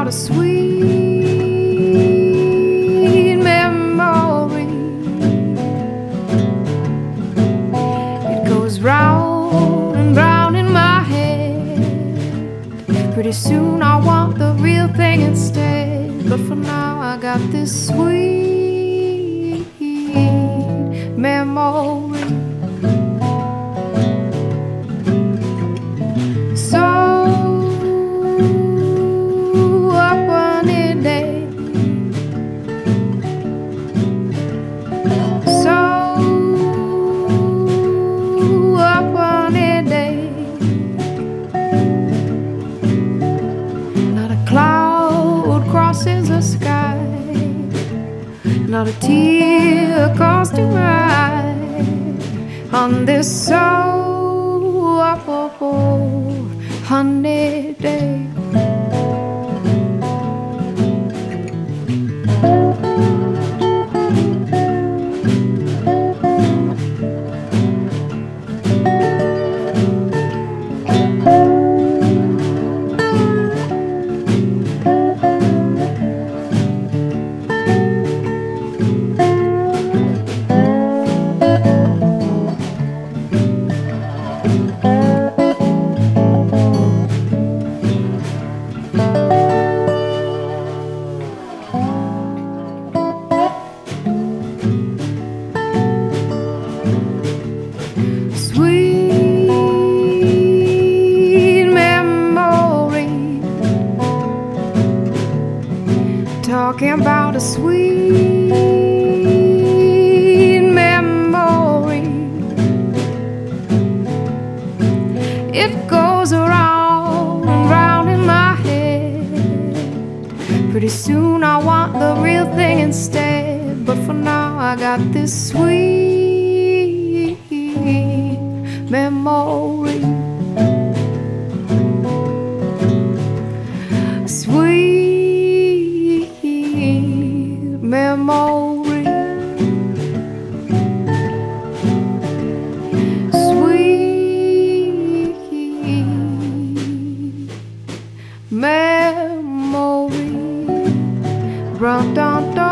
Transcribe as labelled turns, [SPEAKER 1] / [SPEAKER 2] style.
[SPEAKER 1] a sweet memory. It goes round and round in my head. Pretty soon I want the real thing instead, but for now I got this sweet memory. So up on a day, so up on a day, not a cloud crosses the sky, not a tear comes to my on this so up honey day. Sweet memory, talking about a sweet memory. It goes around and round in my head. Pretty soon I want the real thing instead, but for now I got this sweet memory. Sweet memory. Sweet memory. Run, dun, dun.